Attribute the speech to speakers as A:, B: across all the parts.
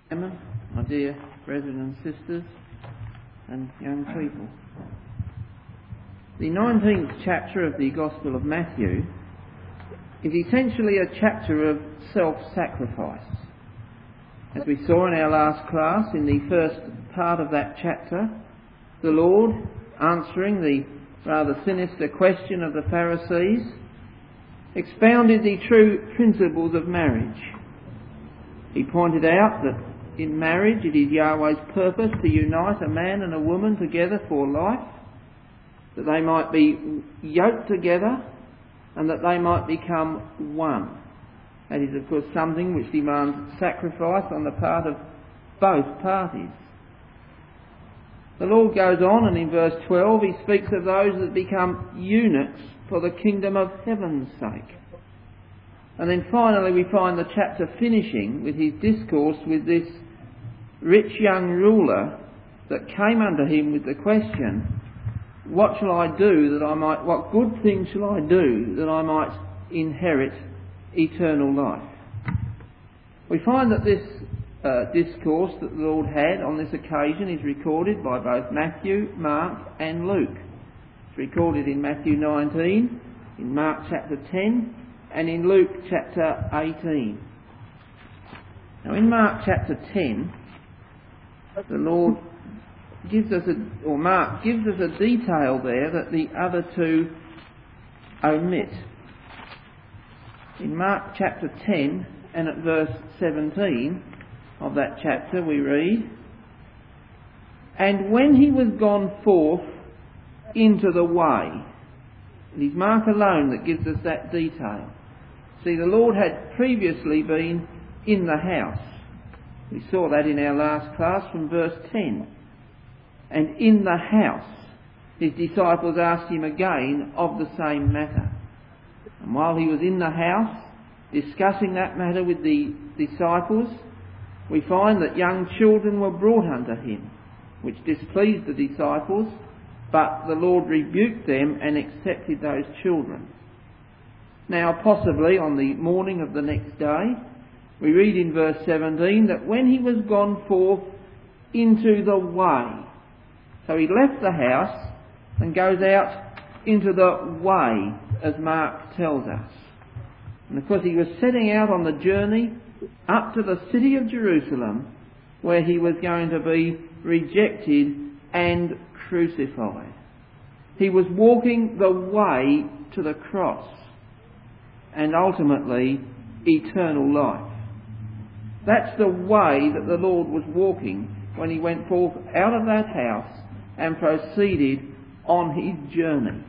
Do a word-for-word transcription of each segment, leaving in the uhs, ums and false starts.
A: Emma, my dear brethren and sisters and young people. The nineteenth chapter of the Gospel of Matthew is essentially a chapter of self-sacrifice. As we saw in our last class, in the first part of that chapter, the Lord, answering the rather sinister question of the Pharisees, expounded the true principles of marriage. He pointed out that in marriage it is Yahweh's purpose to unite a man and a woman together for life, that they might be yoked together and that they might become one. That is, of course, something which demands sacrifice on the part of both parties. The Lord goes on, and in verse twelve he speaks of those that become eunuchs for the kingdom of heaven's sake. And then finally we find the chapter finishing with his discourse with this rich young ruler that came unto him with the question, what shall I do that I might, what good thing shall I do that I might inherit eternal life? We find that this uh, discourse that the Lord had on this occasion is recorded by both Matthew, Mark and Luke. It's recorded in Matthew nineteen, in Mark chapter ten and in Luke chapter eighteen. Now in Mark chapter ten, the Lord gives us a, or Mark gives us a detail there that the other two omit. In Mark chapter ten and at verse seventeen of that chapter we read, "And when he was gone forth into the way," it is Mark alone that gives us that detail. See, the Lord had previously been in the house. We saw that in our last class from verse ten. And in the house, his disciples asked him again of the same matter. And while he was in the house, discussing that matter with the disciples, we find that young children were brought unto him, which displeased the disciples, but the Lord rebuked them and accepted those children. Now, possibly on the morning of the next day, we read in verse seventeen that when he was gone forth into the way, so he left the house and goes out into the way, as Mark tells us. And of course he was setting out on the journey up to the city of Jerusalem, where he was going to be rejected and crucified. He was walking the way to the cross and ultimately eternal life. That's the way that the Lord was walking when he went forth out of that house and proceeded on his journey.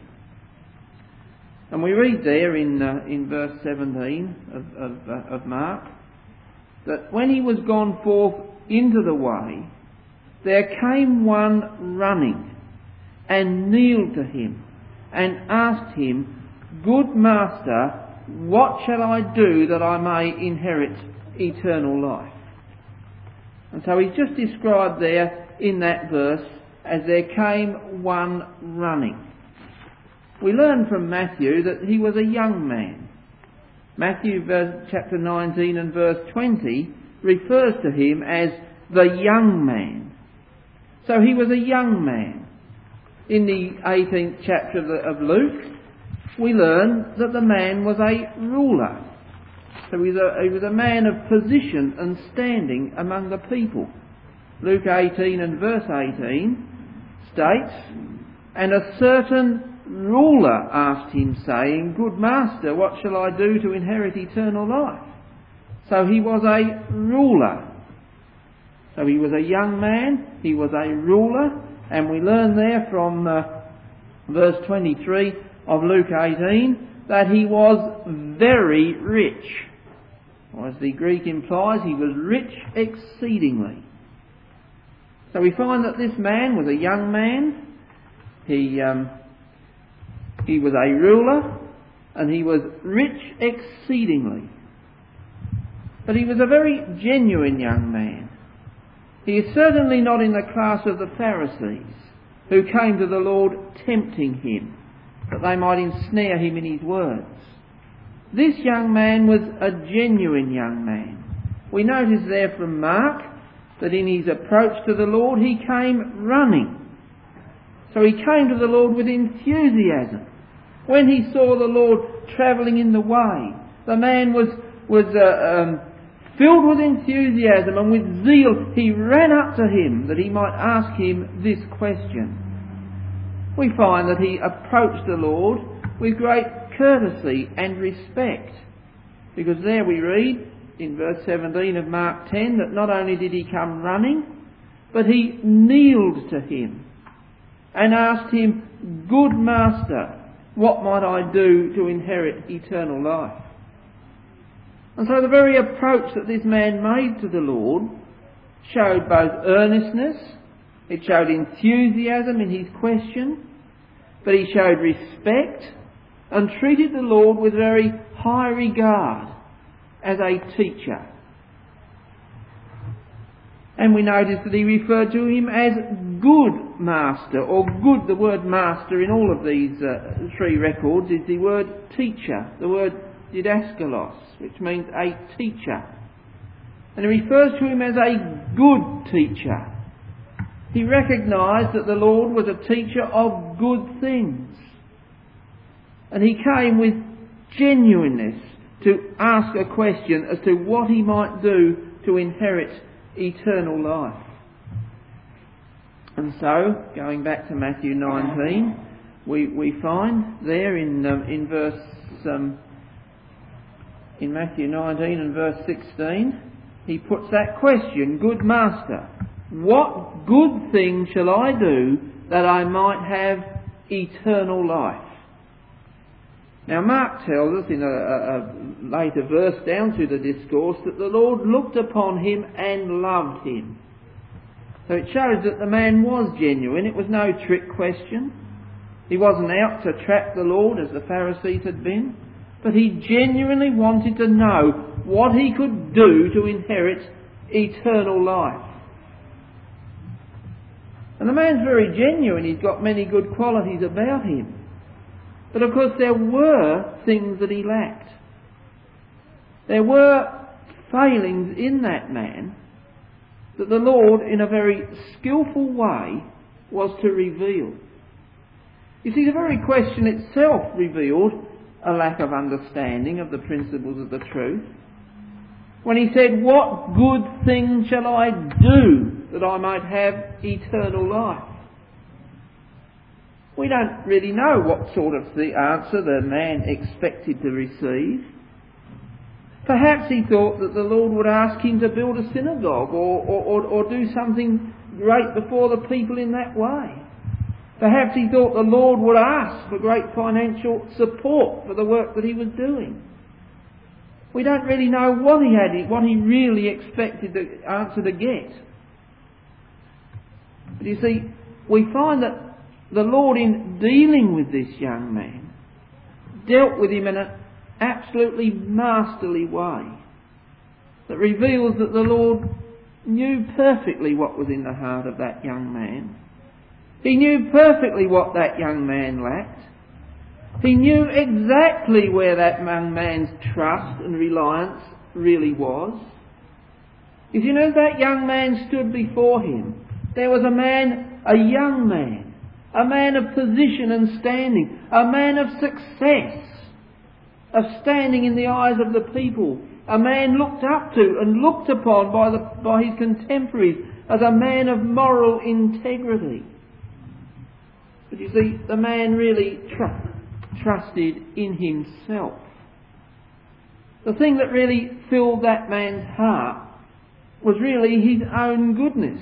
A: And we read there in uh, in verse seventeen of, of, uh, of Mark that when he was gone forth into the way, there came one running and kneeled to him and asked him, "Good Master, what shall I do that I may inherit eternal life?" And so he's just described there in that verse as there came one running. We learn from Matthew that he was a young man. Matthew verse, chapter nineteen and verse twenty refers to him as the young man. So he was a young man. In the eighteenth chapter of, the, of Luke, we learn that the man was a ruler. So he was, a, he was a man of position and standing among the people. Luke eighteen and verse eighteen states, "And a certain ruler asked him, saying, Good Master, what shall I do to inherit eternal life?" So he was a ruler. So he was a young man, he was a ruler, and we learn there from uh, verse twenty-three of Luke eighteen that he was very rich. Or as the Greek implies, he was rich exceedingly. So we find that this man was a young man, he um, he was a ruler, and he was rich exceedingly. But he was a very genuine young man. He is certainly not in the class of the Pharisees, who came to the Lord tempting him, that they might ensnare him in his words. This young man was a genuine young man. We notice there from Mark that in his approach to the Lord he came running. So he came to the Lord with enthusiasm. When he saw the Lord travelling in the way, the man was, was uh, um, filled with enthusiasm and with zeal. He ran up to him that he might ask him this question. We find that he approached the Lord with great courtesy and respect. Because there we read in verse seventeen of Mark ten that not only did he come running, but he kneeled to him and asked him, "Good Master, what might I do to inherit eternal life?" And so the very approach that this man made to the Lord showed both earnestness, it showed enthusiasm in his question, but he showed respect and treated the Lord with very high regard as a teacher. And we notice that he referred to him as good master, or good, the word master in all of these uh, three records is the word teacher, the word didaskalos, which means a teacher. And he refers to him as a good teacher. He recognised that the Lord was a teacher of good things. And he came with genuineness to ask a question as to what he might do to inherit eternal life. And so, going back to Matthew nineteen, we, we find there in um, in verse um, in Matthew nineteen and verse sixteen, he puts that question, "Good Master, what good thing shall I do that I might have eternal life?" Now Mark tells us in a, a, a later verse down through the discourse that the Lord looked upon him and loved him. So it shows that the man was genuine. It was no trick question. He wasn't out to trap the Lord as the Pharisees had been, but he genuinely wanted to know what he could do to inherit eternal life. And the man's very genuine. He's got many good qualities about him. But of course there were things that he lacked. There were failings in that man that the Lord, in a very skillful way, was to reveal. You see, the very question itself revealed a lack of understanding of the principles of the truth. When he said, "What good thing shall I do that I might have eternal life?" We don't really know what sort of the answer the man expected to receive. Perhaps he thought that the Lord would ask him to build a synagogue or, or, or, or do something great before the people in that way. Perhaps he thought the Lord would ask for great financial support for the work that he was doing. We don't really know what he had, what he really expected the answer to get. But you see, we find that the Lord, in dealing with this young man, dealt with him in an absolutely masterly way that reveals that the Lord knew perfectly what was in the heart of that young man. He knew perfectly what that young man lacked. He knew exactly where that young man's trust and reliance really was. If you know, that young man stood before him, there was a man, a young man, a man of position and standing, a man of success, of standing in the eyes of the people, a man looked up to and looked upon by, the, by his contemporaries as a man of moral integrity. But you see, the man really tr- trusted in himself. The thing that really filled that man's heart was really his own goodness.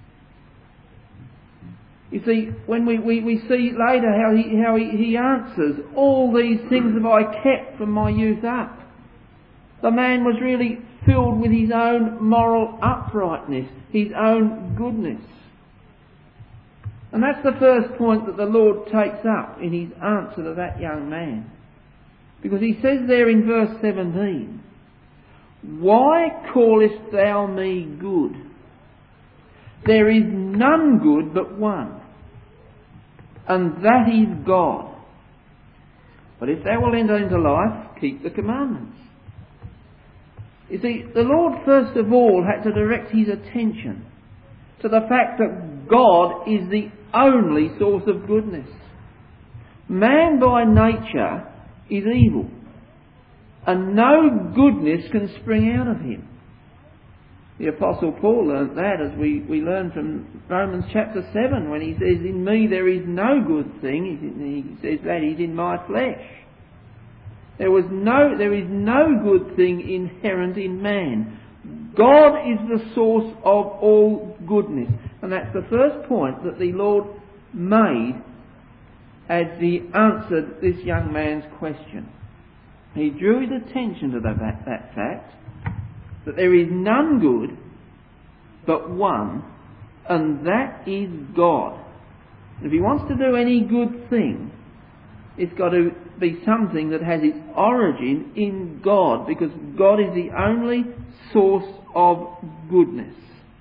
A: You see, when we, we, we see later how he how he, he answers, "All these things have I kept from my youth up." The man was really filled with his own moral uprightness, his own goodness. And that's the first point that the Lord takes up in his answer to that young man. Because he says there in verse seventeen, "Why callest thou me good? There is none good but one, and that is God. But if thou wilt enter into life, keep the commandments." You see, the Lord first of all had to direct his attention to the fact that God is the only source of goodness. Man by nature is evil, and no goodness can spring out of him. The Apostle Paul learnt that, as we, we learn from Romans chapter seven, when he says, "In me there is no good thing," he says that is in my flesh. There was no, there is no good thing inherent in man. God is the source of all goodness. And that's the first point that the Lord made as he answered this young man's question. He drew his attention to that, that, that fact, that there is none good but one, and that is God. And if he wants to do any good thing, it's got to be something that has its origin in God, because God is the only source of goodness.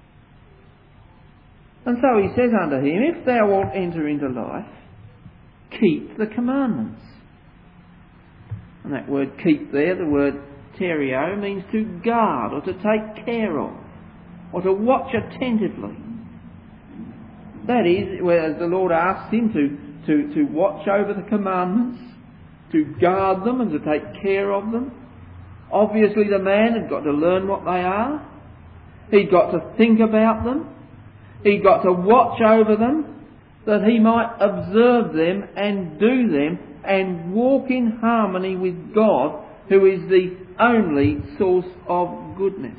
A: And so he says unto him, "If thou wilt enter into life, keep the commandments." And that word keep there, the word terio, means to guard or to take care of, or to watch attentively. That is, whereas the Lord asks him to, to, to watch over the commandments, to guard them and to take care of them. Obviously the man had got to learn what they are. He'd got to think about them. He'd got to watch over them, that he might observe them and do them and walk in harmony with God, who is the only source of goodness.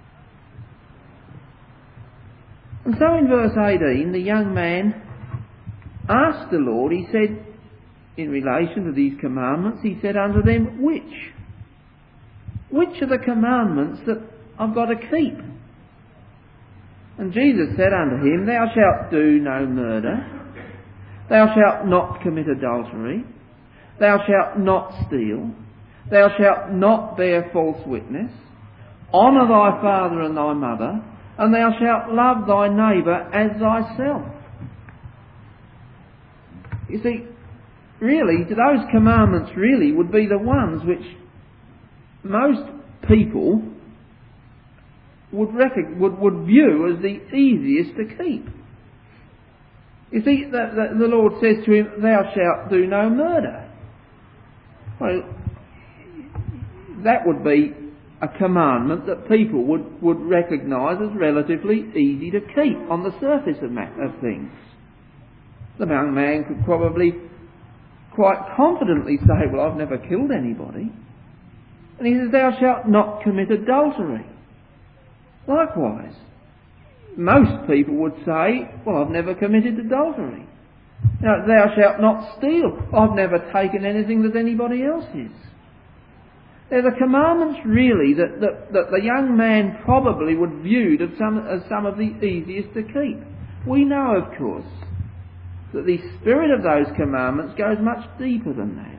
A: And so in verse eighteen, the young man asked the Lord, he said, in relation to these commandments, he said unto them, "Which? Which are the commandments that I've got to keep?" And Jesus said unto him, "Thou shalt do no murder. Thou shalt not commit adultery. Thou shalt not steal. Thou shalt not bear false witness. Honour thy father and thy mother. And thou shalt love thy neighbour as thyself." You see, really, those commandments really would be the ones which most people would, rec- would, would view as the easiest to keep. You see, the, the, the Lord says to him, "Thou shalt do no murder." Well, that would be a commandment that people would, would recognise as relatively easy to keep on the surface of, ma- of things. The young man could probably quite confidently say, "Well, I've never killed anybody." And he says, "Thou shalt not commit adultery." Likewise, most people would say, "Well, I've never committed adultery." You know, "Thou shalt not steal." I've never taken anything that anybody else's. They're the commandments really that, that, that the young man probably would view as some, as some of the easiest to keep. We know, of course, that the spirit of those commandments goes much deeper than that.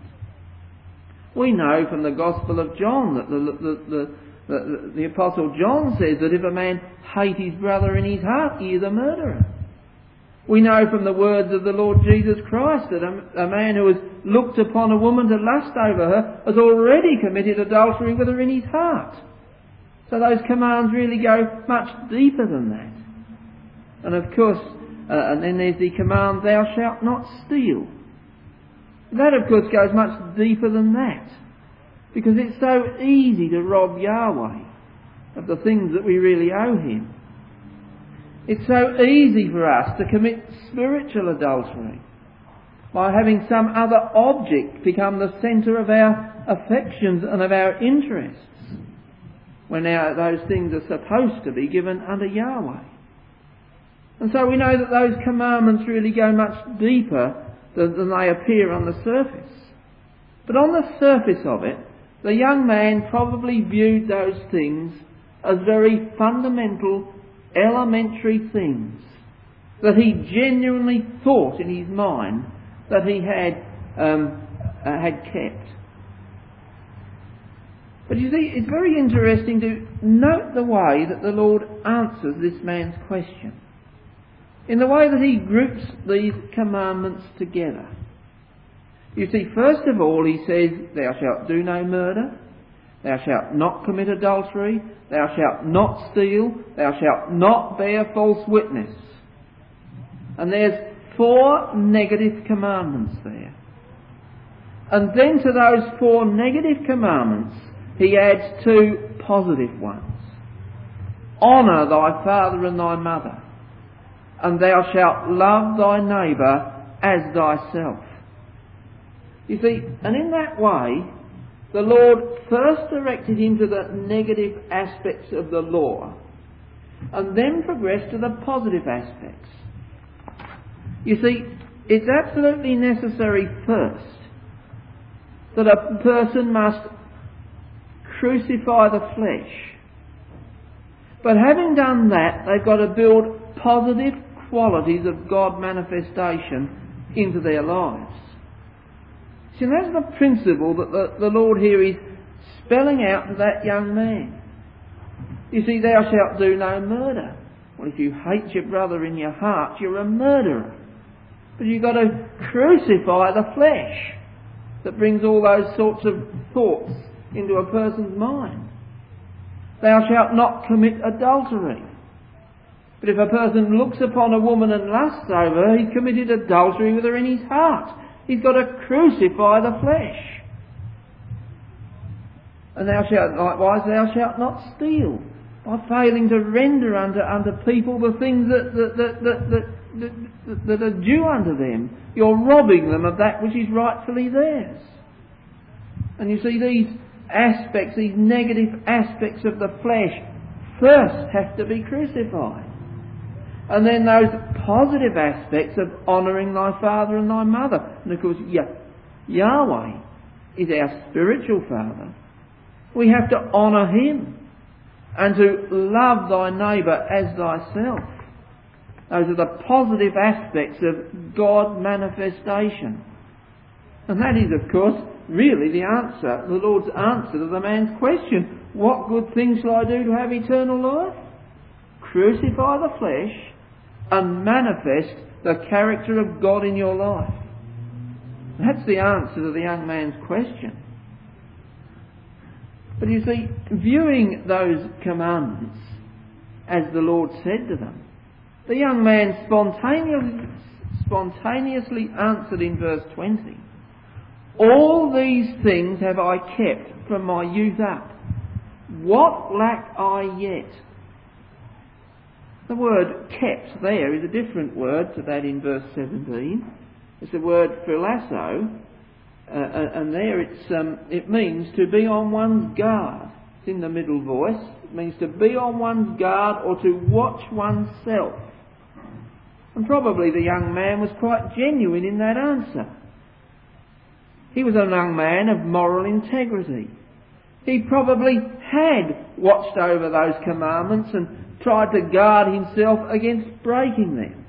A: We know from the Gospel of John that the, the, the, the, the Apostle John says that if a man hate his brother in his heart, he is a murderer. We know from the words of the Lord Jesus Christ that a, a man who has looked upon a woman to lust over her has already committed adultery with her in his heart. So those commands really go much deeper than that. And of course, uh, and then there's the command, "Thou shalt not steal." That of course goes much deeper than that, because it's so easy to rob Yahweh of the things that we really owe him. It's so easy for us to commit spiritual adultery by having some other object become the centre of our affections and of our interests, when now those things are supposed to be given unto Yahweh. And so we know that those commandments really go much deeper than, than they appear on the surface. But on the surface of it, the young man probably viewed those things as very fundamental, elementary things that he genuinely thought in his mind that he had um, uh, had kept. But you see, it's very interesting to note the way that the Lord answers this man's question, in the way that he groups these commandments together. You see, first of all, he says, "Thou shalt do no murder. Thou shalt not commit adultery. Thou shalt not steal. Thou shalt not bear false witness. And there's four negative commandments there. And then to those four negative commandments, he adds two positive ones. Honour thy father and thy mother, and thou shalt love thy neighbour as thyself. You see, and in that way, the Lord first directed him to the negative aspects of the law, and then progressed to the positive aspects. You see, it's absolutely necessary first that a person must crucify the flesh. But having done that, they've got to build positive qualities of God manifestation into their lives. See, that's the principle that the, the Lord here is spelling out to that young man. You see, thou shalt do no murder. Well, if you hate your brother in your heart, you're a murderer. But you've got to crucify the flesh that brings all those sorts of thoughts into a person's mind. Thou shalt not commit adultery. But if a person looks upon a woman and lusts over her, he's committed adultery with her in his heart. He's got to crucify the flesh. And thou shalt likewise, thou shalt not steal, by failing to render unto, unto people the things that, that, that, that, that, that, that are due unto them. You're robbing them of that which is rightfully theirs. And you see, these aspects, these negative aspects of the flesh, first have to be crucified. And then those positive aspects of honouring thy father and thy mother. And of course, Yahweh is our spiritual father. We have to honour him and to love thy neighbour as thyself. Those are the positive aspects of God manifestation. And that is, of course, really the answer, the Lord's answer to the man's question. What good things shall I do to have eternal life? Crucify the flesh and manifest the character of God in your life. That's the answer to the young man's question. But you see, viewing those commandments as the Lord said to them, the young man spontaneously, spontaneously answered in verse twenty, all these things have I kept from my youth up. What lack I yet? The word kept there is a different word to that in verse seventeen. It's the word philasso, uh, and there it's um, it means to be on one's guard. It's in the middle voice. It means to be on one's guard or to watch oneself. And probably the young man was quite genuine in that answer. He was a young man of moral integrity. He probably had watched over those commandments and tried to guard himself against breaking them.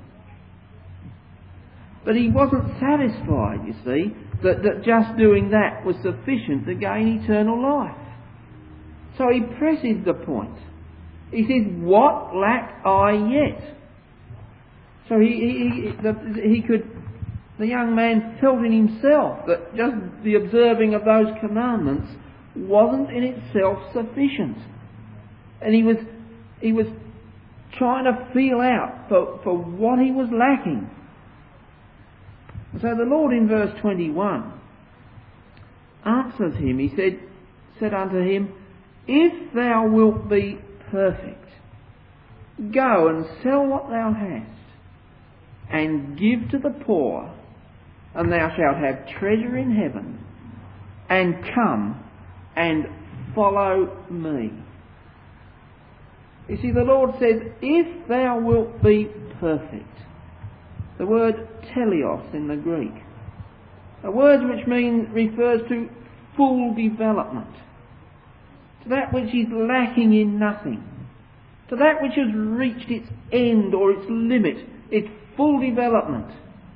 A: But he wasn't satisfied, you see, that, that just doing that was sufficient to gain eternal life. So he presses the point. He says, what lack I yet? So he, he, he, the, he could, the young man felt in himself that just the observing of those commandments wasn't in itself sufficient. And he was, he was trying to feel out for, for what he was lacking. So the Lord in verse twenty-one answers him. He said, said unto him, if thou wilt be perfect, go and sell what thou hast, and give to the poor, and thou shalt have treasure in heaven, and come and follow me. You see, the Lord says, if thou wilt be perfect. The word teleos in the Greek, a word which means refers to full development, to that which is lacking in nothing, to that which has reached its end or its limit, its full development.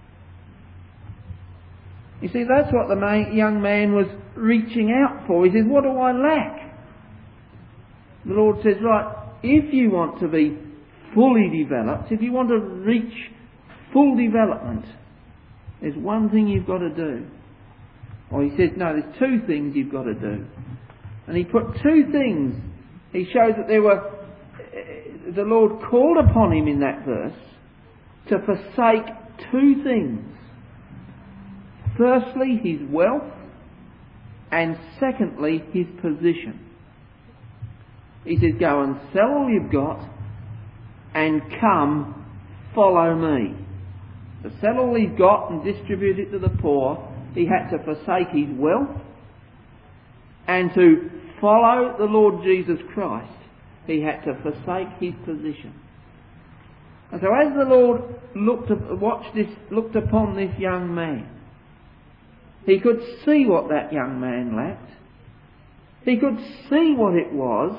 A: You see, that's what the man, young man was reaching out for. He says, what do I lack? The Lord says, right, if you want to be fully developed, if you want to reach full development, there's one thing you've got to do. Or he says, no, there's two things you've got to do. And he put two things. He shows that there were, the Lord called upon him in that verse to forsake two things. Firstly, his wealth, and secondly, his position. He says, go and sell all you've got and come, follow me. To sell all he's got and distribute it to the poor, he had to forsake his wealth, and to follow the Lord Jesus Christ, he had to forsake his position. And so as the Lord looked at, watched this, looked upon this young man, he could see what that young man lacked. He could see what it was,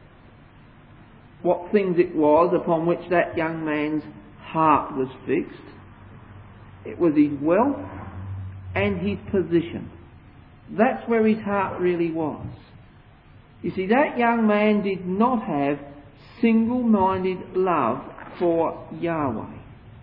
A: what things it was upon which that young man's heart was fixed. It was his wealth and his position. That's where his heart really was. You see, that young man did not have single-minded love for Yahweh.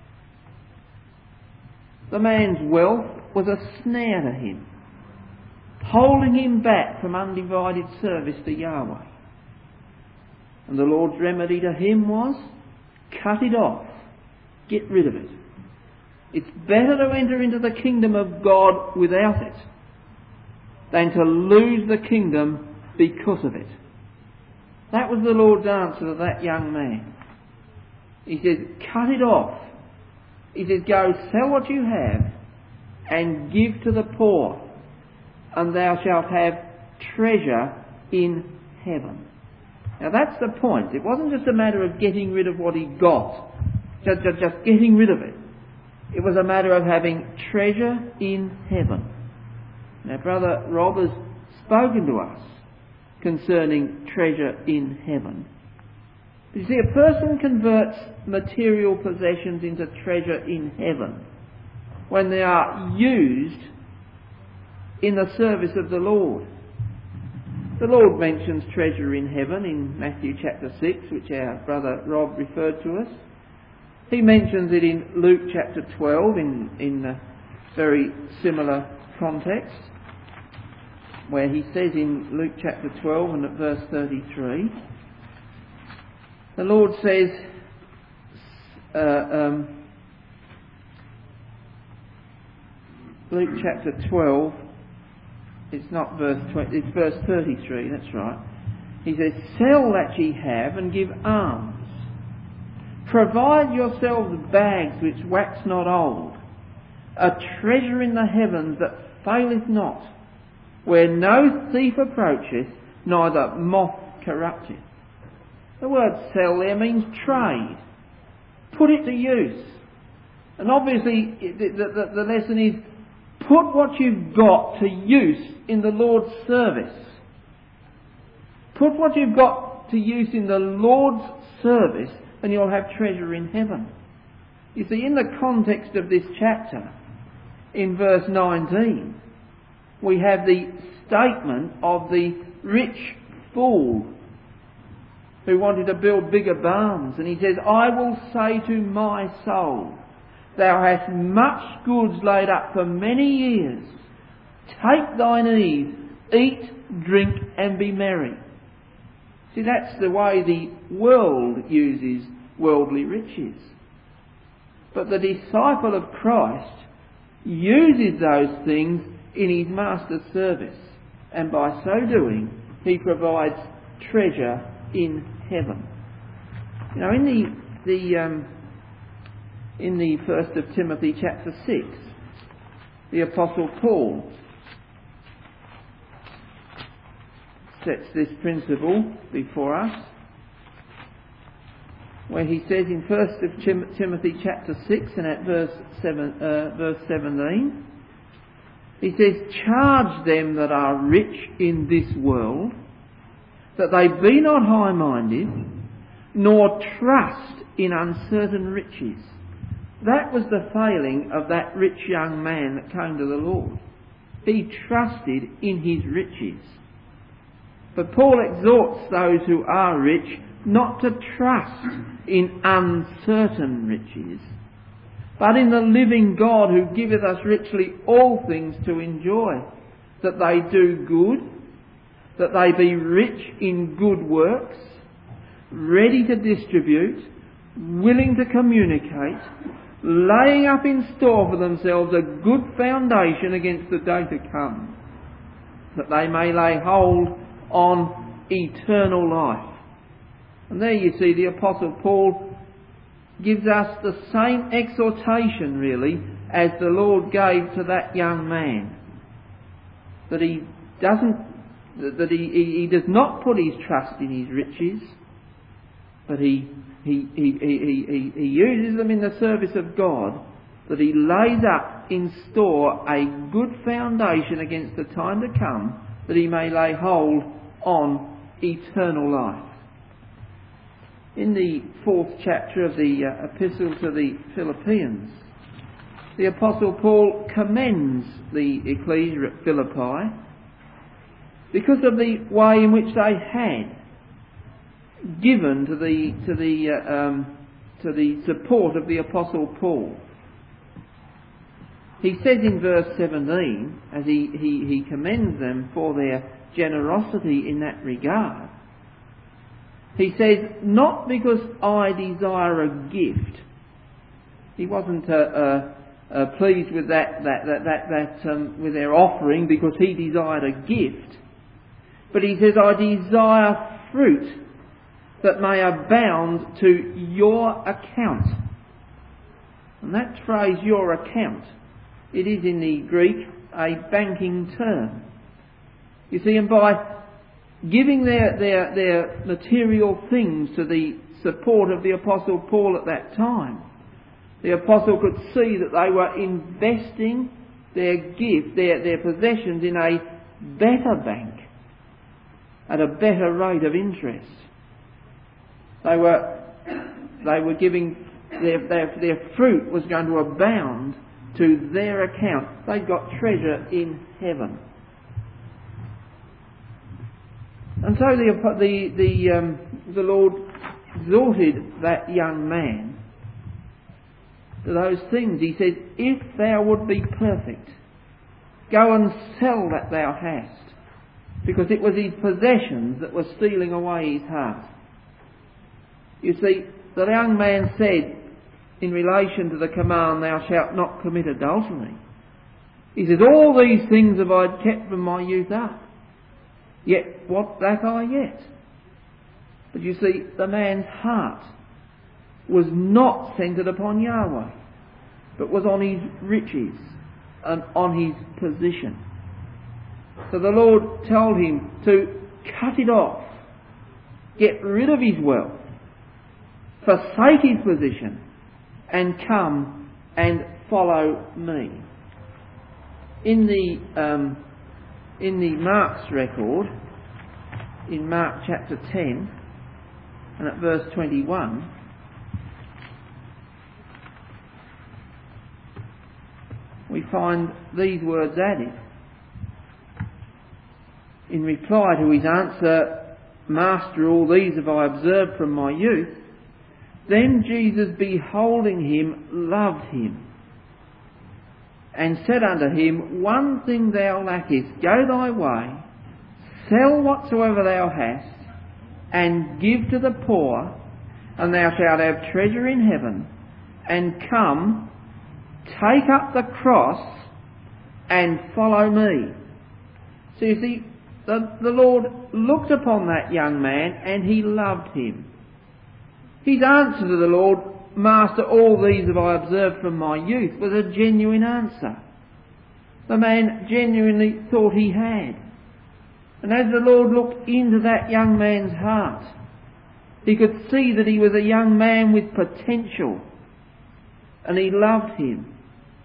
A: The man's wealth was a snare to him, holding him back from undivided service to Yahweh. And the Lord's remedy to him was, cut it off, get rid of it. It's better to enter into the kingdom of God without it than to lose the kingdom because of it. That was the Lord's answer to that young man. He says, cut it off. He says, go sell what you have and give to the poor, and thou shalt have treasure in heaven. Now that's the point. It wasn't just a matter of getting rid of what he got, just, just, just getting rid of it. It was a matter of having treasure in heaven. Now Brother Rob has spoken to us concerning treasure in heaven. You see, a person converts material possessions into treasure in heaven when they are used in the service of the Lord. The Lord mentions treasure in heaven in Matthew chapter six, which our brother Rob referred to us. He mentions it in Luke chapter twelve in, in a very similar context, where he says in Luke chapter twelve and at verse thirty-three, the Lord says, uh, um, Luke chapter twelve, it's not verse twenty, it's verse thirty-three, that's right. He says, sell that ye have and give alms. Provide yourselves bags which wax not old, a treasure in the heavens that faileth not, where no thief approacheth, neither moth corrupteth. The word sell there means trade. Put it to use. And obviously the, the, the lesson is, put what you've got to use in the Lord's service. Put what you've got to use in the Lord's service, and you'll have treasure in heaven. You see, in the context of this chapter, in verse nineteen, we have the statement of the rich fool who wanted to build bigger barns. And he says, I will say to my soul, thou hast much goods laid up for many years. Take thine ease, eat, drink, and be merry. See, that's the way the world uses worldly riches. But the disciple of Christ uses those things in his master's service, and by so doing he provides treasure in heaven. You know, in the the um, in the first of Timothy chapter six, the Apostle Paul sets this principle before us, where he says in first of Tim- Timothy chapter six and at verse seven, uh, verse seventeen, he says, charge them that are rich in this world, that they be not high-minded, nor trust in uncertain riches. That was the failing of that rich young man that came to the Lord. He trusted in his riches. But Paul exhorts those who are rich not to trust in uncertain riches, but in the living God who giveth us richly all things to enjoy, that they do good, that they be rich in good works, ready to distribute, willing to communicate, laying up in store for themselves a good foundation against the day to come, that they may lay hold on eternal life. And there you see the Apostle Paul gives us the same exhortation, really, as the Lord gave to that young man. That he doesn't, that he, he, he does not put his trust in his riches, but he, he, he, he, he, he uses them in the service of God, that he lays up in store a good foundation against the time to come, that he may lay hold on eternal life. In the fourth chapter of the uh, Epistle to the Philippians, the Apostle Paul commends the ecclesia at Philippi because of the way in which they had given to the to the uh, um, to the support of the Apostle Paul. He says in verse seventeen, as he, he, he commends them for their generosity in that regard, he says, not because I desire a gift. He wasn't uh, uh, uh, pleased with that that that that, that um, with their offering because he desired a gift, but he says, I desire fruit that may abound to your account. And that phrase, your account, it is in the Greek a banking term. You see, and by giving their, their, their material things to the support of the Apostle Paul at that time, the Apostle could see that they were investing their gift, their, their possessions in a better bank at a better rate of interest. They were, they were giving, their, their, their fruit was going to abound to their account. They'd got treasure in heaven. And so the the the, um, the Lord exhorted that young man to those things. He said, if thou would be perfect, go and sell that thou hast, because it was his possessions that were stealing away his heart. You see, the young man said, in relation to the command, thou shalt not commit adultery, he says, all these things have I kept from my youth up. Yet what lack I yet? But you see, the man's heart was not centred upon Yahweh, but was on his riches and on his position. So the Lord told him to cut it off, get rid of his wealth, forsake his position, and come and follow me. In the um, in the Mark's record, in Mark chapter ten, and at verse twenty-one, we find these words added. In reply to his answer, Master, all these have I observed from my youth. Then Jesus, beholding him, loved him, and said unto him, one thing thou lackest, go thy way, sell whatsoever thou hast, and give to the poor, and thou shalt have treasure in heaven, and come, take up the cross, and follow me. So you see, the, the Lord looked upon that young man, and he loved him. His answer to the Lord, Master, all these have I observed from my youth, was a genuine answer. The man genuinely thought he had. And as the Lord looked into that young man's heart, he could see that he was a young man with potential, and he loved him.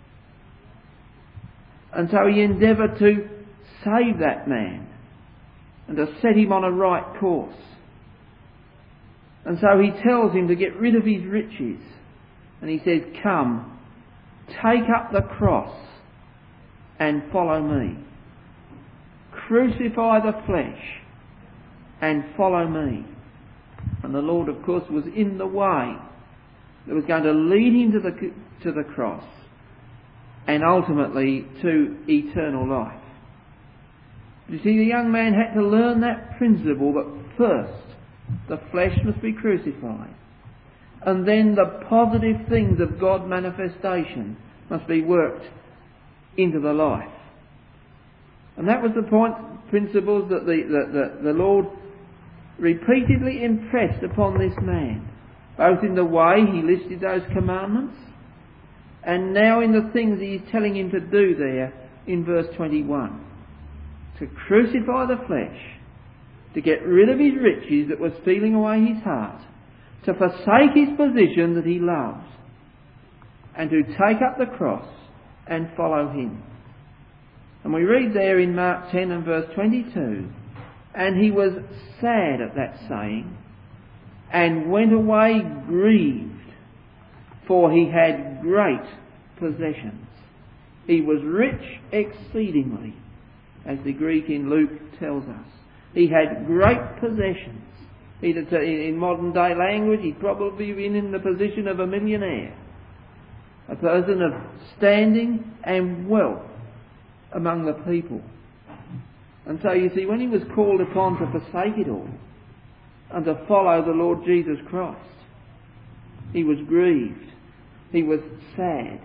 A: And so he endeavoured to save that man and to set him on a right course. And so he tells him to get rid of his riches. And he says, come, take up the cross and follow me. Crucify the flesh and follow me. And the Lord, of course, was in the way that was going to lead him to the, to the cross and ultimately to eternal life. You see, the young man had to learn that principle that first the flesh must be crucified, and then the positive things of God manifestation must be worked into the life. And that was the point, principles that the, the, the, the Lord repeatedly impressed upon this man, both in the way he listed those commandments, and now in the things he is telling him to do there in verse twenty-one. To crucify the flesh, to get rid of his riches that was stealing away his heart, to forsake his position that he loves, and to take up the cross and follow him. And we read there in Mark ten and verse twenty-two, and he was sad at that saying, and went away grieved, for he had great possessions. He was rich exceedingly, as the Greek in Luke tells us. He had great possessions. He'd, in modern day language, he'd probably been in the position of a millionaire, a person of standing and wealth among the people. And so you see, when he was called upon to forsake it all and to follow the Lord Jesus Christ, he was grieved. He was sad.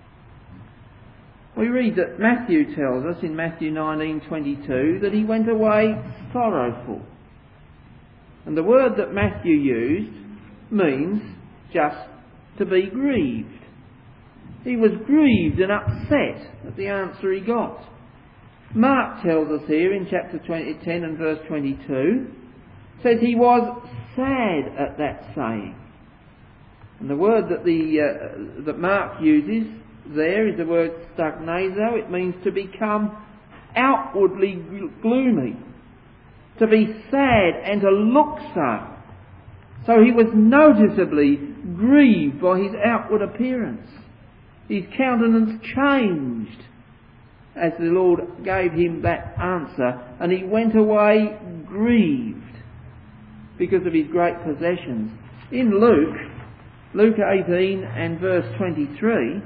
A: We read that Matthew tells us in Matthew nineteen twenty-two that he went away sorrowful. And the word that Matthew used means just to be grieved. He was grieved and upset at the answer he got. Mark tells us here in chapter ten and verse twenty-two, says he was sad at that saying. And the word that the uh, that Mark uses there is the word stagnazo. It means to become outwardly gloomy, to be sad and to look so. So he was noticeably grieved by his outward appearance. His countenance changed as the Lord gave him that answer, and he went away grieved because of his great possessions. In Luke, Luke eighteen and verse twenty-three,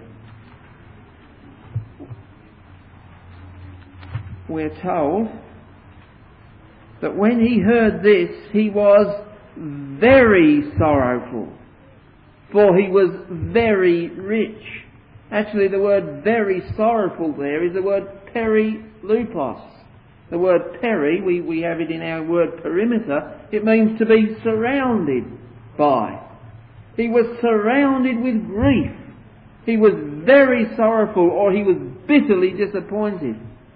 A: we're told that when he heard this, he was very sorrowful, for he was very rich. Actually, the word very sorrowful there is the word perilupos. The word peri, we, we have it in our word perimeter, it means to be surrounded by. He was surrounded with grief. He was very sorrowful, or he was bitterly disappointed,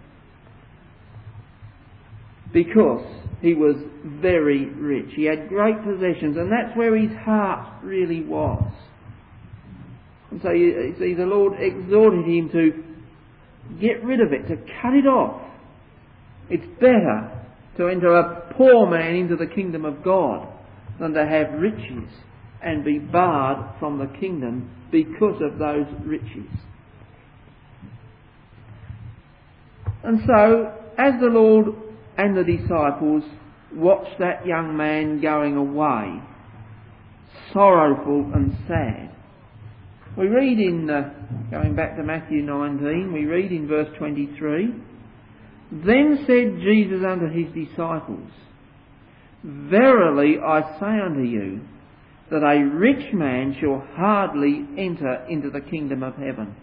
A: because he was very rich. He had great possessions, and that's where his heart really was. And so you see, the Lord exhorted him to get rid of it, to cut it off. It's better to enter a poor man into the kingdom of God than to have riches and be barred from the kingdom because of those riches. And so, as the Lord and the disciples watched that young man going away, sorrowful and sad, we read in, uh, going back to Matthew nineteen, we read in verse twenty-three, "Then said Jesus unto his disciples, Verily I say unto you, that a rich man shall hardly enter into the kingdom of heaven."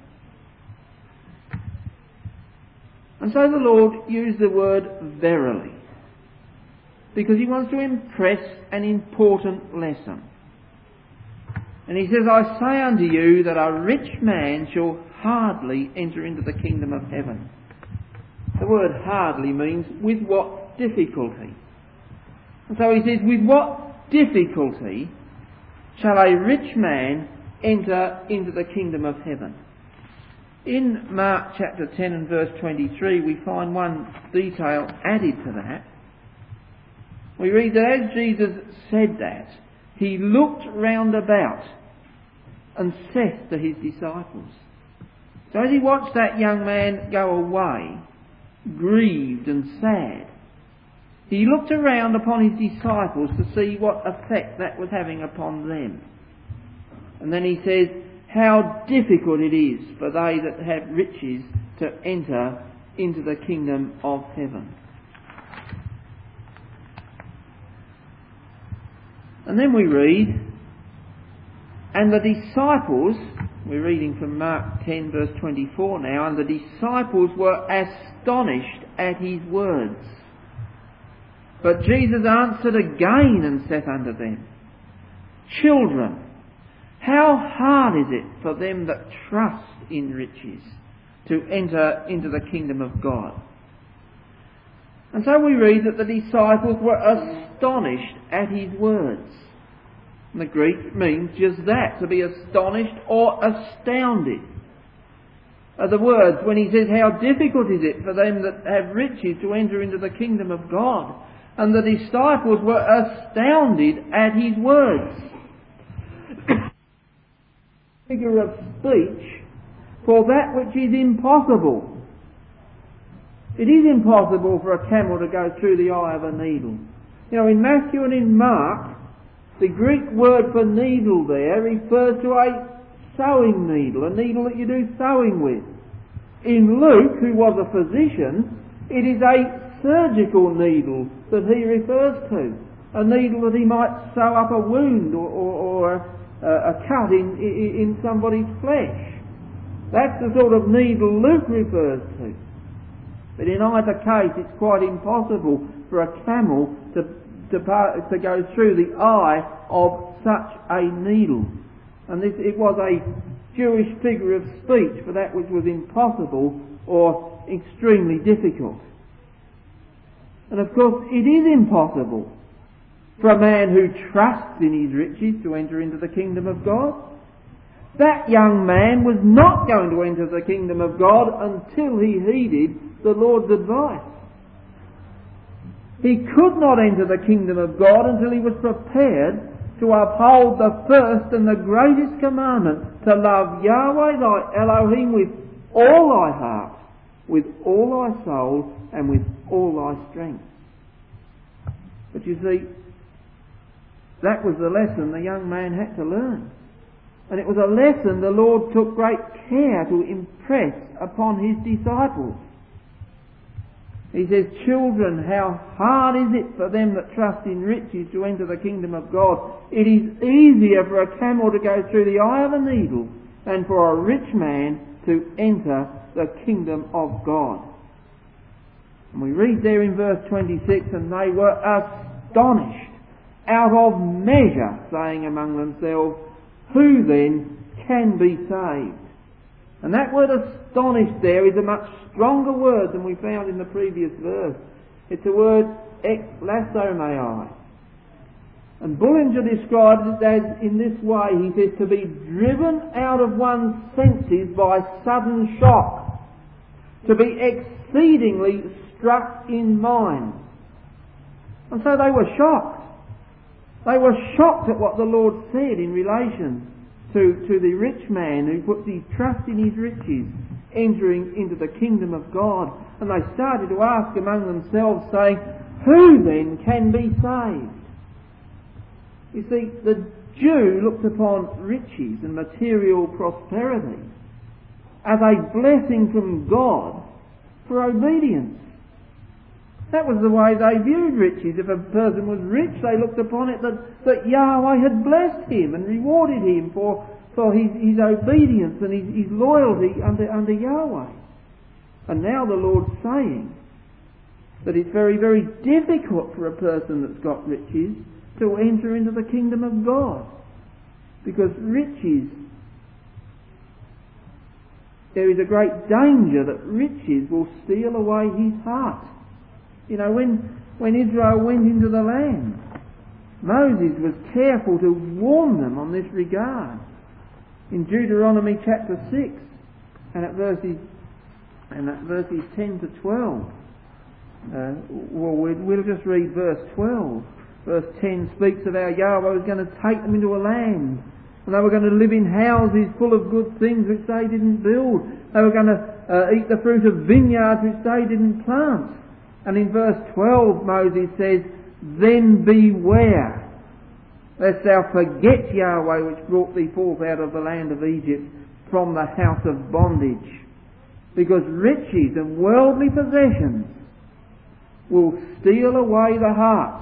A: And so the Lord used the word verily, because he wants to impress an important lesson. And he says, "I say unto you that a rich man shall hardly enter into the kingdom of heaven." The word hardly means with what difficulty. And so he says, with what difficulty shall a rich man enter into the kingdom of heaven? In Mark chapter ten and verse twenty-three, we find one detail added to that. We read that as Jesus said that, he looked round about and saith to his disciples. So as he watched that young man go away, grieved and sad, he looked around upon his disciples to see what effect that was having upon them. And then he says, how difficult it is for they that have riches to enter into the kingdom of heaven. And then we read, and the disciples, we're reading from Mark ten verse twenty-four now, and the disciples were astonished at his words. But Jesus answered again and said unto them, Children, how hard is it for them that trust in riches to enter into the kingdom of God? And so we read that the disciples were astonished at his words. And the Greek means just that, to be astonished or astounded. Are the words when he says, how difficult is it for them that have riches to enter into the kingdom of God? And the disciples were astounded at his words. Figure of speech for that which is impossible. It is impossible for a camel to go through the eye of a needle. You know, in Matthew and in Mark, the Greek word for needle there refers to a sewing needle, a needle that you do sewing with. In Luke, who was a physician, it is a surgical needle that he refers to. A needle that he might sew up a wound or, or, or a, a cut in, in, in somebody's flesh. That's the sort of needle Luke refers to. But in either case, it's quite impossible for a camel to, to, to go through the eye of such a needle. And this, it was a Jewish figure of speech for that which was impossible or extremely difficult. And of course, it is impossible for a man who trusts in his riches to enter into the kingdom of God. That young man was not going to enter the kingdom of God until he heeded the Lord's advice. He could not enter the kingdom of God until he was prepared to uphold the first and the greatest commandment, to love Yahweh thy Elohim with all thy heart, with all thy soul, and with all thy strength. But you see, that was the lesson the young man had to learn. And it was a lesson the Lord took great care to impress upon his disciples. He says, Children, how hard is it for them that trust in riches to enter the kingdom of God? It is easier for a camel to go through the eye of a needle than for a rich man to enter the kingdom of God. And we read there in verse twenty-six, and they were astonished out of measure, saying among themselves, Who then can be saved? And that word astonished there is a much stronger word than we found in the previous verse. It's a word eklasomai. And Bullinger describes it as, in this way, he says, to be driven out of one's senses by sudden shock, to be exceedingly struck in mind. And so they were shocked. They were shocked at what the Lord said in relation to, to the rich man who puts his trust in his riches, entering into the kingdom of God. And they started to ask among themselves, saying, Who then can be saved? You see, the Jew looked upon riches and material prosperity as a blessing from God for obedience. That was the way they viewed riches. If a person was rich, they looked upon it that, that Yahweh had blessed him and rewarded him for, for his, his obedience and his, his loyalty under, under Yahweh. And now the Lord's saying that it's very, very difficult for a person that's got riches to enter into the kingdom of God. Because riches, there is a great danger that riches will steal away his heart. You know, when, when Israel went into the land, Moses was careful to warn them on this regard. In Deuteronomy chapter six, and at verses, and at verses ten to twelve, uh, well, we'll just read verse twelve. Verse ten speaks of how Yahweh was going to take them into a land, and they were going to live in houses full of good things which they didn't build. They were going to uh, eat the fruit of vineyards which they didn't plant. And in verse twelve, Moses says, Then beware, lest thou forget Yahweh which brought thee forth out of the land of Egypt from the house of bondage. Because riches and worldly possessions will steal away the heart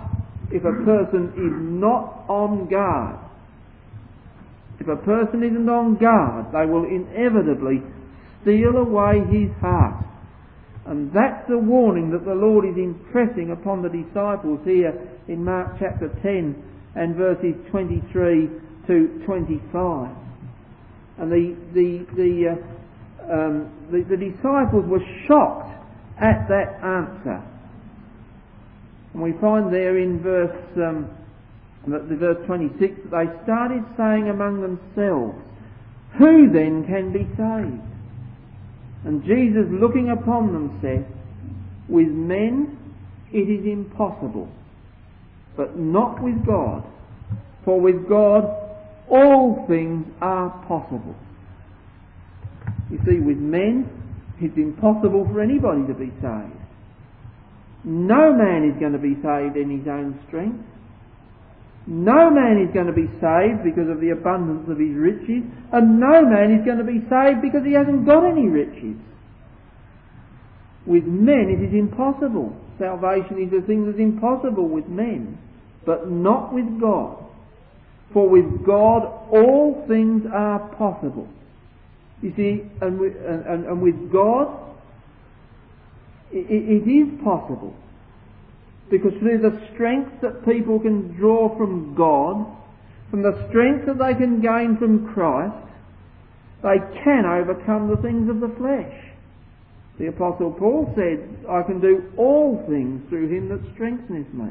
A: if a person is not on guard. If a person isn't on guard, they will inevitably steal away his heart. And that's the warning that the Lord is impressing upon the disciples here in Mark chapter ten and verses twenty-three to twenty-five. And the the the, uh, um, the the disciples were shocked at that answer. And we find there in verse um, the verse twenty-six that they started saying among themselves, "Who then can be saved?" And Jesus, looking upon them, said, "With men it is impossible, but not with God. For with God all things are possible." You see, with men it's impossible for anybody to be saved. No man is going to be saved in his own strength. No man is going to be saved because of the abundance of his riches, and no man is going to be saved because he hasn't got any riches. With men it is impossible. Salvation is a thing that's impossible with men, but not with God. For with God all things are possible. You see, and with, and, and with God it, it is possible. Because through the strength that people can draw from God, from the strength that they can gain from Christ, they can overcome the things of the flesh. The Apostle Paul said, "I can do all things through him that strengtheneth me."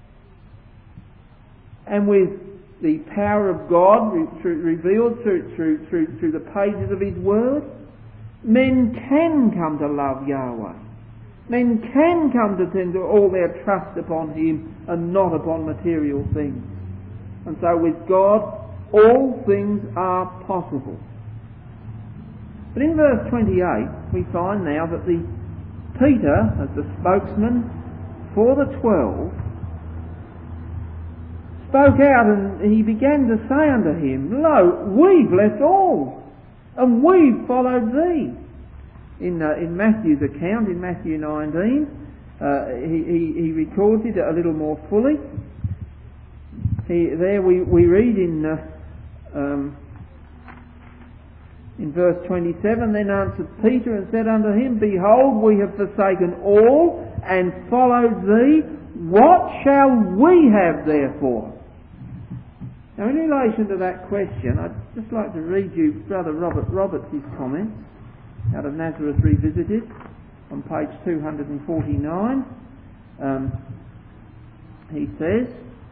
A: And with the power of God re- through, revealed through, through, through, through the pages of his Word, men can come to love Yahweh. Men can come to tend to all their trust upon him and not upon material things. And so with God, all things are possible. But in verse twenty-eight, we find now that the Peter, as the spokesman for the twelve, spoke out, and he began to say unto him, "Lo, we've left all, and we've followed thee." In uh, in Matthew's account, in Matthew nineteen, uh, he, he, he records it a little more fully. He, there we, we read in uh, um, in verse twenty-seven, "Then answered Peter and said unto him, Behold, we have forsaken all and followed thee. What shall we have therefore?" Now in relation to that question, I'd just like to read you Brother Robert Roberts' comments out of Nazareth Revisited on page two hundred forty-nine. Um, he says,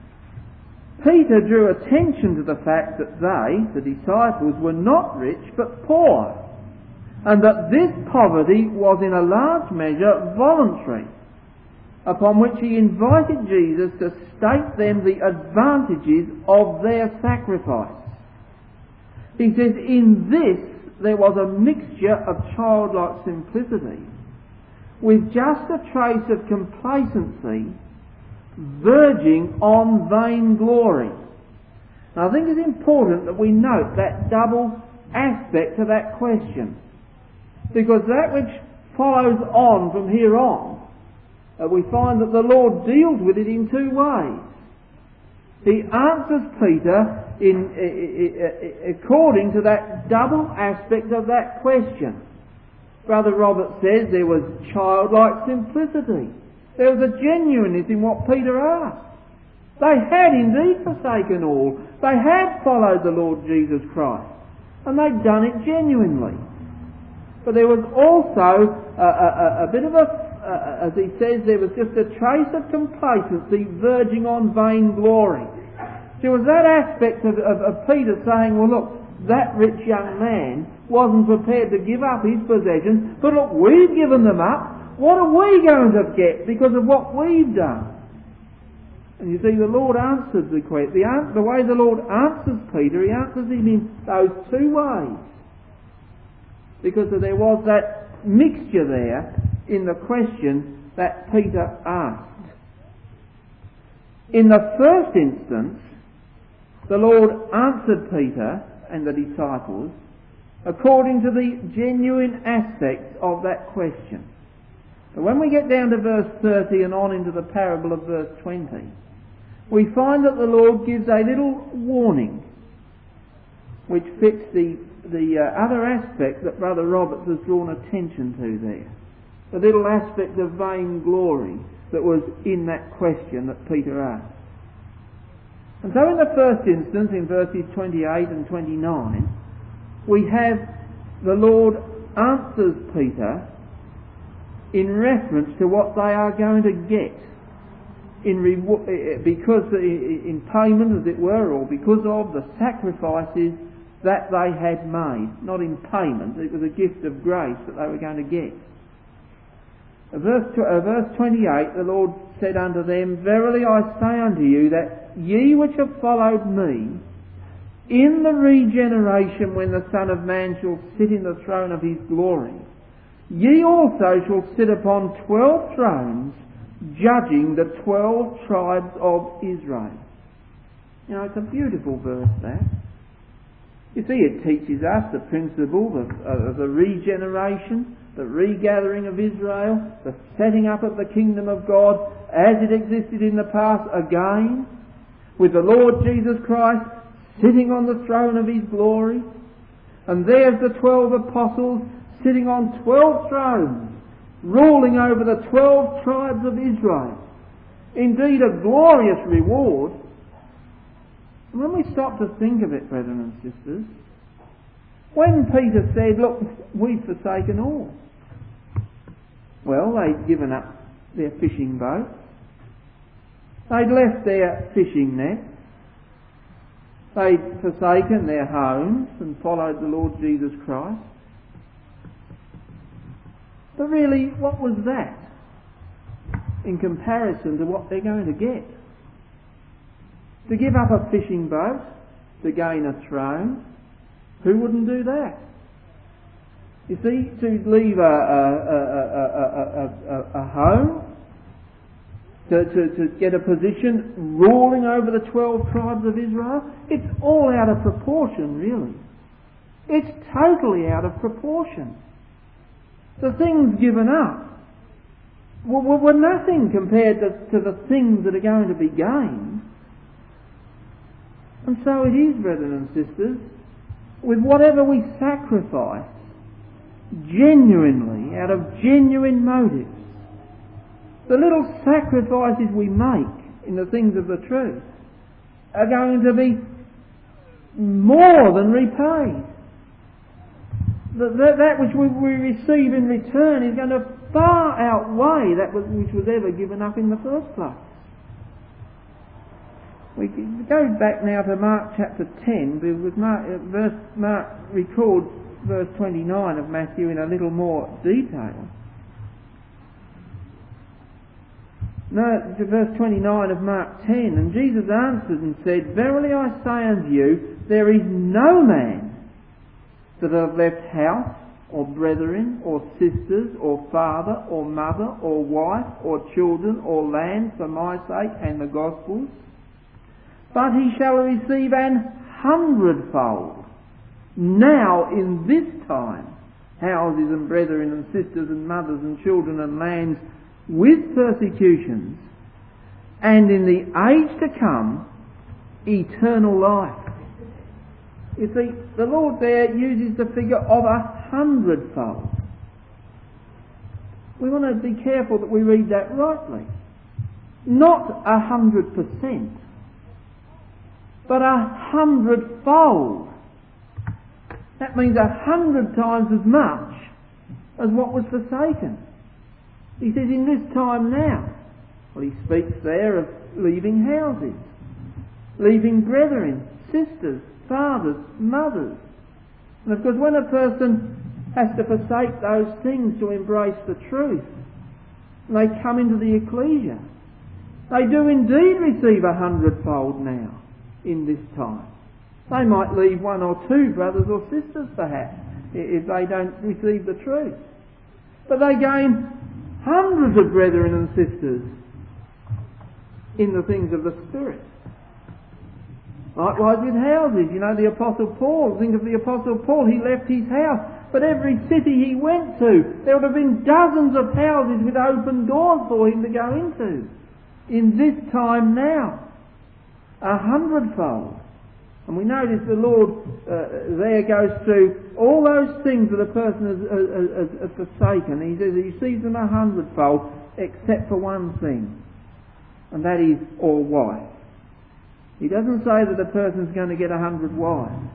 A: "Peter drew attention to the fact that they, the disciples, were not rich but poor, and that this poverty was in a large measure voluntary, upon which he invited Jesus to state them the advantages of their sacrifice. He says, in this there was a mixture of childlike simplicity with just a trace of complacency verging on vainglory." Now I think it's important that we note that double aspect to that question, because that which follows on from here on, uh, we find that the Lord deals with it in two ways. He answers Peter in, uh, uh, according to that double aspect of that question. Brother Robert says there was childlike simplicity. There was a genuineness in what Peter asked. They had indeed forsaken all. They had followed the Lord Jesus Christ, and they'd done it genuinely. But there was also a, a, a bit of a, uh, as he says, there was just a trace of complacency verging on vainglory. There was that aspect of, of, of Peter saying, well look, that rich young man wasn't prepared to give up his possessions, but look, we've given them up. What are we going to get because of what we've done? And you see, the Lord answered the question. The, the way the Lord answers Peter, he answers him in those two ways. Because there was that mixture there in the question that Peter asked. In the first instance, the Lord answered Peter and the disciples according to the genuine aspects of that question. But when we get down to verse thirty and on into the parable of verse twenty, we find that the Lord gives a little warning which fits the, the uh, other aspect that Brother Roberts has drawn attention to there. The little aspect of vainglory that was in that question that Peter asked. And so in the first instance, in verses twenty-eight and twenty-nine, we have the Lord answers Peter in reference to what they are going to get in re- because in payment, as it were, or because of the sacrifices that they had made. Not in payment, it was a gift of grace that they were going to get. Verse, uh, verse twenty-eight, the Lord said unto them, Verily I say unto you, that ye which have followed me, in the regeneration when the Son of Man shall sit in the throne of his glory, ye also shall sit upon twelve thrones, judging the twelve tribes of Israel. You know, it's a beautiful verse, that. You see, it teaches us the principle of, of the regeneration, the regathering of Israel, the setting up of the kingdom of God as it existed in the past again, with the Lord Jesus Christ sitting on the throne of his glory. And there's the twelve apostles sitting on twelve thrones, ruling over the twelve tribes of Israel. Indeed, a glorious reward. And when we stop to think of it, brethren and sisters, when Peter said, look, we've forsaken all. Well, they'd given up their fishing boats. They'd left their fishing nets. They'd forsaken their homes and followed the Lord Jesus Christ. But really, what was that in comparison to what they're going to get? To give up a fishing boat to gain a throne, who wouldn't do that? You see, to leave a, a, a, a, a, a, a home, to, to, to get a position ruling over the twelve tribes of Israel, it's all out of proportion, really. It's totally out of proportion. The things given up were, were nothing compared to, to the things that are going to be gained. And so it is, brethren and sisters, with whatever we sacrifice, genuinely, out of genuine motives, the little sacrifices we make in the things of the truth are going to be more than repaid. That, that, that which we, we receive in return is going to far outweigh that which was ever given up in the first place. We go back now to Mark chapter ten, because Mark, verse, Mark records verse twenty-nine of Matthew in a little more detail. No, to verse twenty-nine of Mark ten, and Jesus answered and said, Verily I say unto you, there is no man that hath left house, or brethren, or sisters, or father, or mother, or wife, or children, or land for my sake and the gospel's, but he shall receive an hundredfold, now in this time, houses and brethren and sisters and mothers and children and lands with persecutions, and in the age to come, eternal life. You see, the Lord there uses the figure of a hundredfold. We want to be careful that we read that rightly. Not a hundred percent, but a hundredfold. That means a hundred times as much as what was forsaken. He says, in this time now. Well, he speaks there of leaving houses, leaving brethren, sisters, fathers, mothers. And of course, when a person has to forsake those things to embrace the truth, and they come into the ecclesia, they do indeed receive a hundredfold now, in this time. They might leave one or two brothers or sisters, perhaps, if they don't receive the truth. But they gain hundreds of brethren and sisters in the things of the Spirit. Likewise with houses. You know, the Apostle Paul, think of the Apostle Paul, he left his house, but every city he went to, there would have been dozens of houses with open doors for him to go into. In this time now, a hundredfold. And we notice the Lord uh, there goes through all those things that a person has, has, has forsaken. He says he sees them a hundredfold, except for one thing, and that is all wife. He doesn't say that a person's going to get a hundred wives.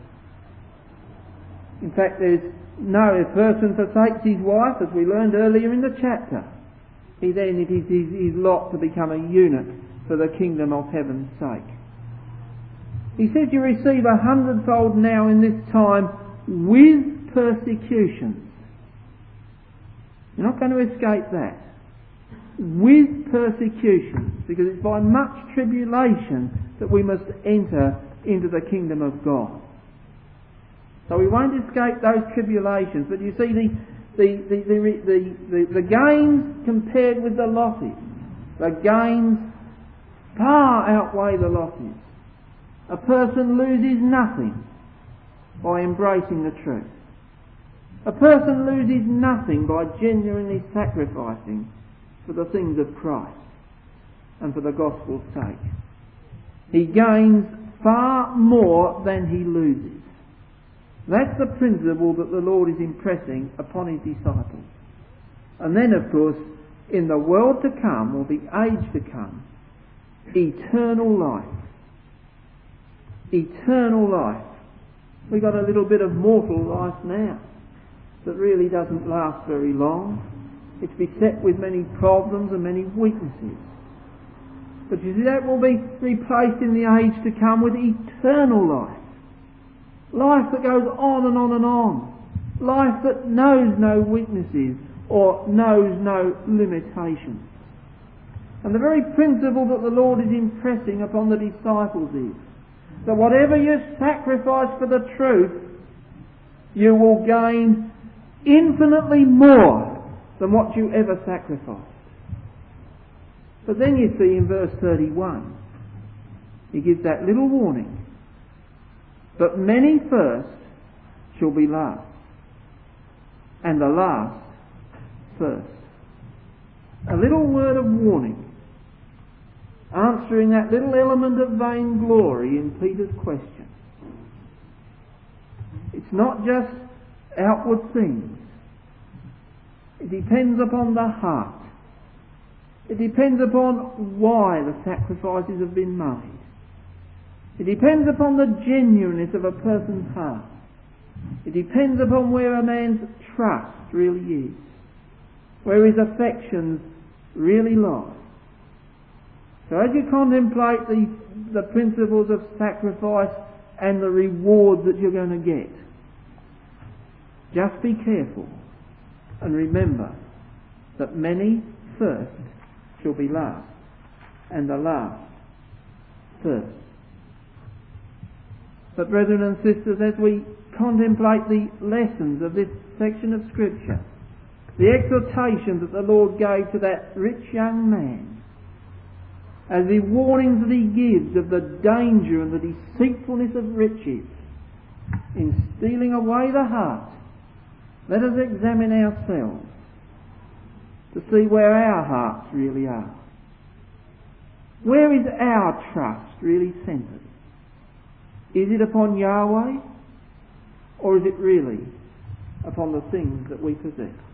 A: In fact, there's no, if a person forsakes his wife, as we learned earlier in the chapter, he then it is his, his lot to become a eunuch for the kingdom of heaven's sake. He says you receive a hundredfold now in this time with persecutions. You're not going to escape that. With persecutions, because it's by much tribulation that we must enter into the kingdom of God. So we won't escape those tribulations, but you see the the the the, the, the, the gains compared with the losses. The gains far outweigh the losses. A person loses nothing by embracing the truth. A person loses nothing by genuinely sacrificing for the things of Christ and for the gospel's sake. He gains far more than he loses. That's the principle that the Lord is impressing upon his disciples. And then, of course, in the world to come, or the age to come, eternal life. Eternal life. We've got a little bit of mortal life now that really doesn't last very long. It's beset with many problems and many weaknesses. But you see, that will be replaced in the age to come with eternal life. Life that goes on and on and on. Life that knows no weaknesses or knows no limitations. And the very principle that the Lord is impressing upon the disciples is that whatever you sacrifice for the truth, you will gain infinitely more than what you ever sacrificed. But then you see in verse thirty-one, he gives that little warning. But many first shall be last, and the last first. A little word of warning, answering that little element of vainglory in Peter's question. It's not just outward things. It depends upon the heart. It depends upon why the sacrifices have been made. It depends upon the genuineness of a person's heart. It depends upon where a man's trust really is, where his affections really lie. So as you contemplate the, the principles of sacrifice and the reward that you're going to get, just be careful and remember that many first shall be last, and the last first. But brethren and sisters, as we contemplate the lessons of this section of Scripture, the exhortations that the Lord gave to that rich young man, as the warnings that he gives of the danger and the deceitfulness of riches in stealing away the heart, let us examine ourselves to see where our hearts really are. Where is our trust really centred? Is it upon Yahweh, or is it really upon the things that we possess?